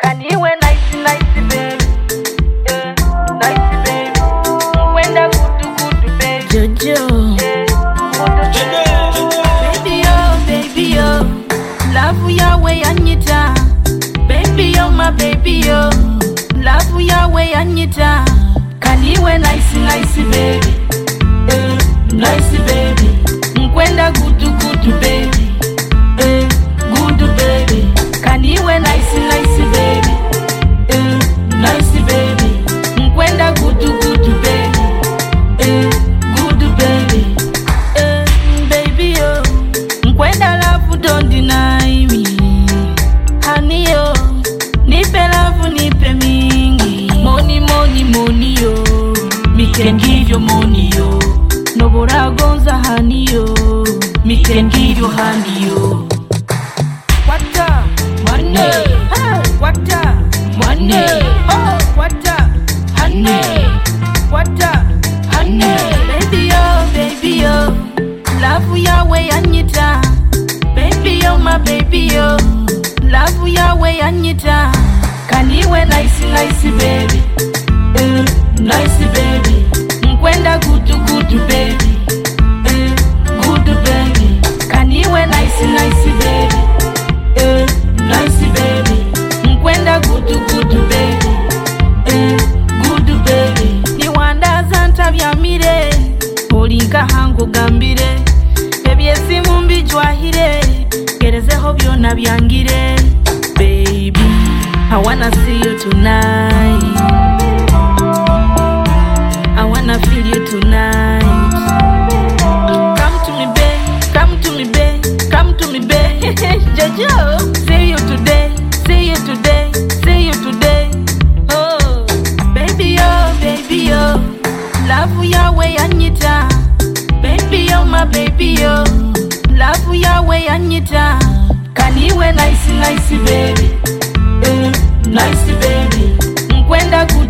Can you wear nice baby? Yeah, nice baby. When good baby. Jojo. Yeah, baby yo. Love ya way anyita. Baby yo, my baby yo. Love ya way anyita. Can you wear nice baby? Yeah, nice baby. When good baby. Good baby. Can you wear nice baby? Nice baby. When good baby. Good baby. Baby yo. When love don't deny me. Honey yo. Nipe love nipe mingi. Money yo. Me can give you money yo. No bora gonza honey yo. Me can give you honey yo. Wata money, wata money, oh wata honey, wata honey. Baby yo, love ya way anyita. Baby yo, my baby yo, love ya way anyita. Can you wear nice baby? Nice baby. When good baby. Good baby. Can you wear nice baby? Nice baby. When good baby. Good baby. Ni wanda zanta vya mire. Olinka hangu gambire. Baby esimu mbijwahire. Gerezeho byona byangire. Baby, I wanna see you tonight. I wanna feel you tonight. Come to me, babe. Come to me, babe. Come to me, babe. Jojo, see you today. See you today. See you today. Oh, baby yo. Love ya way anyita. Baby yo, my baby yo. Love ya way anyita. Can you wear nice baby? Nice baby. When good